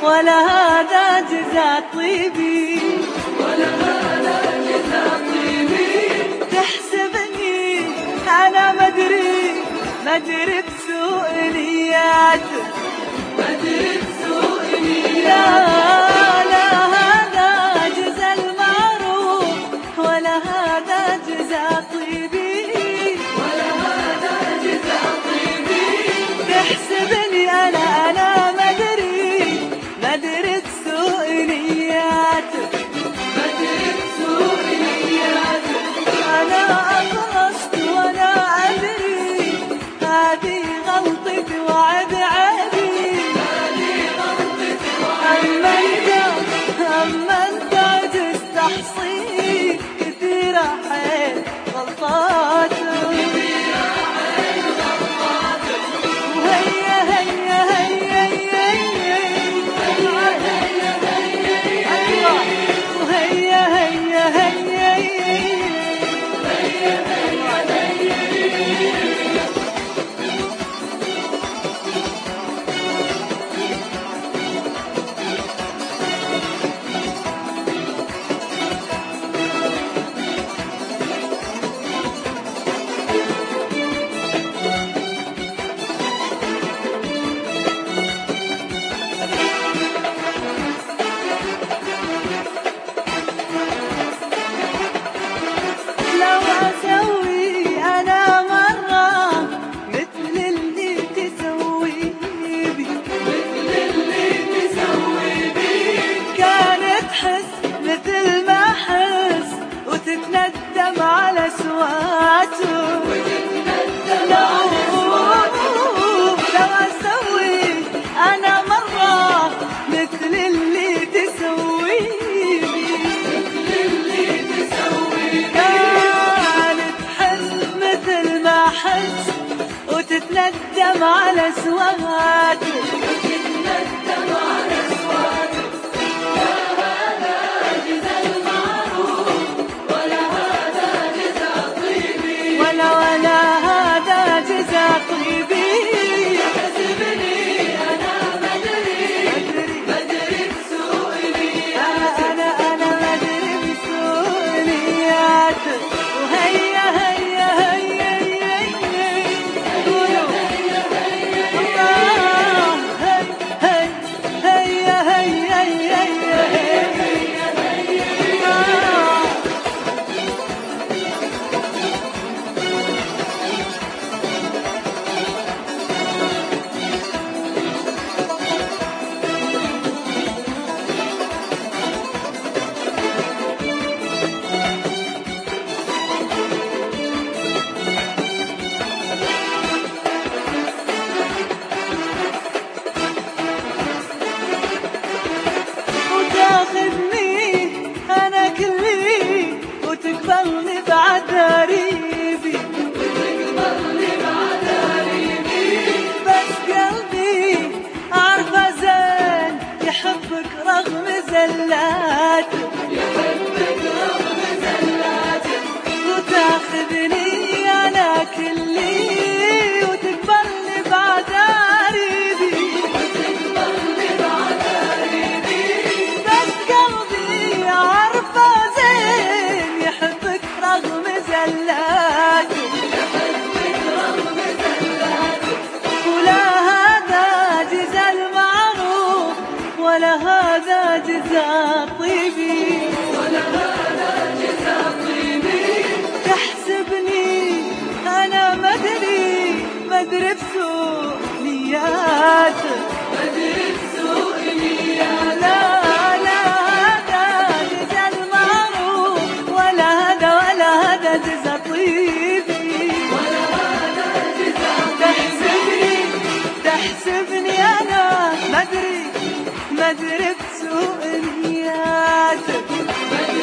ولا هذا جزاء طيبي، ولا هذا جزاء طيبي. تحسبني أنا مدري بسوء نياتك، مدري بسوء نياتك. لا هذا جزاء المعروف ولا هذا جزاء طيبي، ولا هذا جزاء طيبي. تحسبني أنا مدري بسوء نياتك، مدري بسوء نياتك. أنا أخلصت وأنا أدري هذه غلطتي وعد عادي، هذه غلطتي أما أنت تستحصي كثيرة حيل غلطاتك، وهيا هيا هيا هيا أيوة، وهيا هيا هيا لو أسوي أنا مرة مثل اللي تسوي بي، مثل اللي تسوي بي. كانت تحس مثل ما أحس وتتندم على سواته، وتتندم على سواته. لو أسوي أنا مرة مثل اللي تسوي بي، مثل اللي تسوي بي. كانت تحس مثل ما أحس وتتندم على سواته، وتتندم على سواته. لا هذا جزاء المعروف ولا هذا جزاء طيبي. ولا هذا جزاء طيبي، تحسبني أنا مدري بسوء نياتك. أنا مدري بسوء نياتك، وهيا هيا هيا هيا قولوا الله، هيا هيا هيا هيا وتاخذني أنا كلي وتقبلني بعد ريبي، وتقبلني بعد ريبي. بس قلبي أعرفه زين يحبك رغم زلاتك، يحبك رغم زلاتك. وتاخذني أنا كلي وتقبلني بعد ريبي، وتقبلني بعد ريبي. بس قلبي أعرفه زين يحبك رغم زلاتك، يحبك رغم زلاتك. ولا هذا جزاء المعروف ولا هذا جزاء طيبي، ولا هذا جزاء طيبي. تحسبني أنا مدري بسوء نياتك، مدري بسوء نياتك. لا هذا جزاء المعروف ولا هذا جزاء طيبي، ولا هذا جزاء طيبي. تحسبني أنا مدري بسوء نياتك، مدري